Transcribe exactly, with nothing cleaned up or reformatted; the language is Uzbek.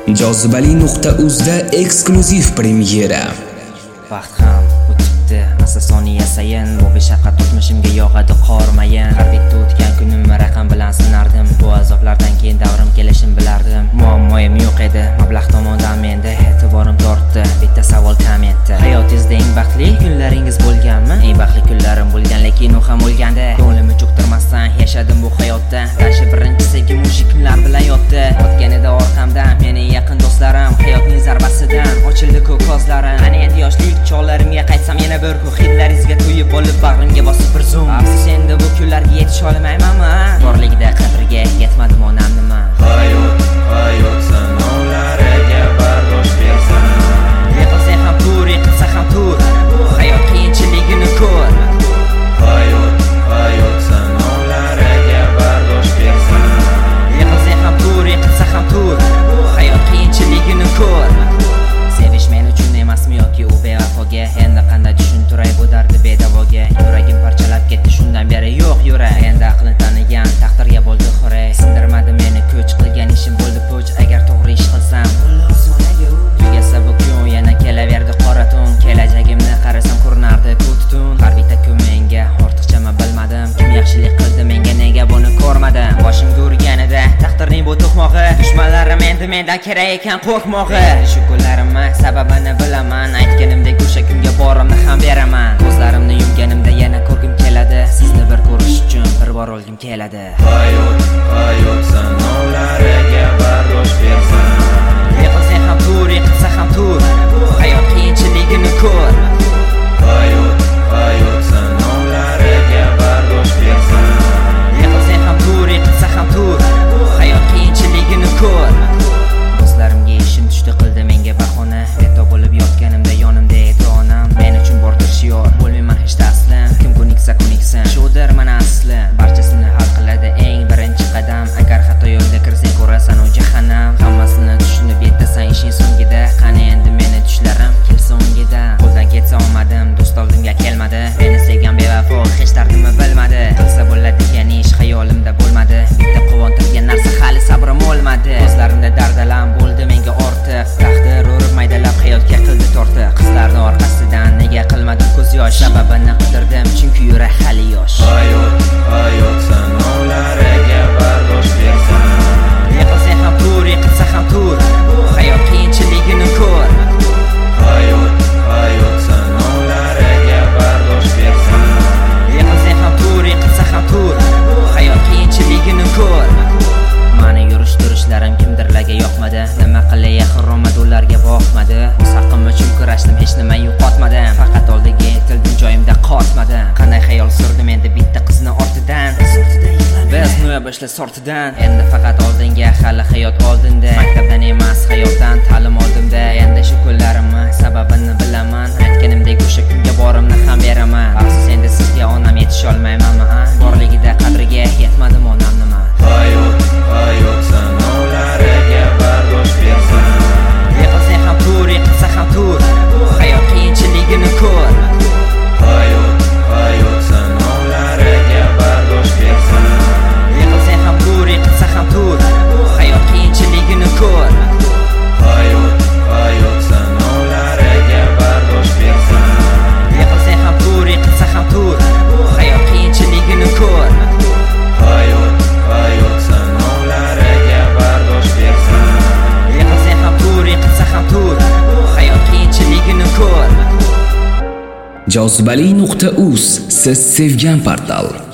Jozibali nuqta uzda eksklyuziv premyera. Vaqt ham o'tibdi, asosoniy yasayin. Bu beshafqat o'tmishimga yog'adi qormayin. Har bitta o'tgan kunim raqam bilan sinardim. Bu azoblardan keyin davrim kelishim bilardim. Muammoyim yo'q edi, mablag' tomondan menda e'tiborim tortdi. Bitta savol kommentda: hayotingizda eng baxtli kunlaringiz bo'lganmi? Eng baxtli kunlarim bo'lgan, lekin u ham o'lganda. Ko'nglimni cho'ktirmasdan yashadim bu hayotda. Tashi birinchi sevgi mushuk kunlar bilan yotdi. O'tganida orqamdan mening yaqin do'stlarim, hayotning zarbasidan ochildi ko'k ko'zlarim. Ana endi yoshlik chollarimga qaytsam yana bir ku hidlaringizga to'yib olib bag'rimga bosib bir zum. Afsus, endi bu kunlarga yetisha olmaymanmi? Borligida qadriga yetmadim onam nima? Hayot, hayot sinovlariga bardosh bersan. Yiqilsang ham tur, yiqilsa ham tur. Hayot qiyinchiligini ko'r. Hayot, hayot sinovlariga bardosh bersan. Yiqilsang ham tur, yiqilsa ham tur. Hayot qiyinchiligini ko'r. Sevish men uchun emasmi yoki u bevafoga? Endi qanday tushuntiray bu dardi bedavoga? Yuragim parchalab ketdi shundan beri yo'q yurak. Endi aqlni tanigan taqdirga bo'ldi xo'ray. Sindirmadi meni ko'ch, qilgan ishim bo'ldi poch. Agar to'g'ri ish qilsam tugasa bu kun yana kelaverdi qora tun. Kelajagimni qarasam ko'rinardi ko'k tun. Har bitta kun menga ortiqchami bilmadim. Kim yaxshilik qildi menga, nega buni ko'rmadim? Boshimga urganida taqdirning bu to'qmog'i, dushmanlarim endi mendan kerak ekan qo'rqmog'i. Shu kunlarimni sababini bilaman, aytganimdek o'sha kunga borimni ham beraman. Ko'zlarimni yumganimda yana ko'rgim keladi, sizni bir ko'rish uchun bir bor o'lgim keladi. Hayot, hayot sinovlariga bardosh bersan. Yiqilsang ham tur, yiqilsa ham tur. Hayot qiyinchiligini ko'r. Hayot, hayot sinovlariga bardosh bersan. Yiqilsang ham tur, yiqilsa ham tur. Hayot qiyinchiligini ko'r. Do'stlarimga ishim tushdi, qildi menga bahona. Beto bo'lib yotganimda yonimda edi onam. Men uchun bordir shior, bo'lmayman hech taslim. Kim ko'niksa ko'niksin, shudir mana asli. Barchasini hal qiladi eng birinchi qadam. Agar xato yo'lga kirsang ko'rasan u jahannam. Hammasini tushunib yetasan ishing so'ngida. Qani endi meni tushlarim kelsa o'ngida. Qo'ldan ketsa olmadim, do'st oldimga kelmadi. Meni sevgan bevafo hech dardimni bilmadi. Qilsa bo'ladi degan ish xayolimda bo'lmadi. Bitta quvontirgan narsa hali sabrim o'lmadi. Ko'zlarimda dardalam bo'ldi menga ortiq. Taqdir urib maydalab hayotga qildi tortiq. Qizlarning orqasidan nega qilmadim ko'z yosh? Sababini qidirdim chunki yurak hali yosh. Hayot, hayot sinovlariga bardosh bersan. Yiqilsang ham tur, yiqilsa ham tur. Hayot qiyinchiligini ko'r. Hayot, hayot sinovlariga bardosh bersan. Yiqilsang ham tur, yiqilsa ham tur. Hayot qiyinchiligini ko'r. Mani yurish turishlarim kimdirlarga yoqmadi. Nima qilay xuromad ularga boqmadi. O'z haqqim uchun kurashdim, hech nima yo'qotmadim. Faqat oldiga intildim, joyimda qotmadim. Qanday xayol surdim endi bitta qizni ortidan. Biz noya boshla sortidan. Endi faqat oldinga, hali hayot oldinda. Maktabdan emas hayotdan ta'lim oldimda. Endi shu kunlarimni sababini bilaman. Aytganimdek o'sha kunga borimni ham beraman. Afsus, endi sizga onam yetisha olmaymanmi? Borligida qadriga yetmadim onam nima? Hayot, hayot sinovlariga bardosh bersan. Yiqilsang ham tur, yiqilsa ham tur. Hayot qiyinchiligini ko'r. Hayot, hayot sinovlariga bardosh bersan. Yiqilsang ham tur, yiqilsa ham tur. Hayot qiyinchiligini ko'r. Hayot, hayot sinovlariga bardosh bersan. Yiqilsang ham tur, yiqilsa ham tur. Hayot qiyinchiligini ko'r. Hayot, hayot sinovlariga bardosh bersan. Yiqilsang ham tur, yiqilsa ham tur. Hayot qiyinchiligini ko'r. Jozibali nuqta uz siz sevgan portal.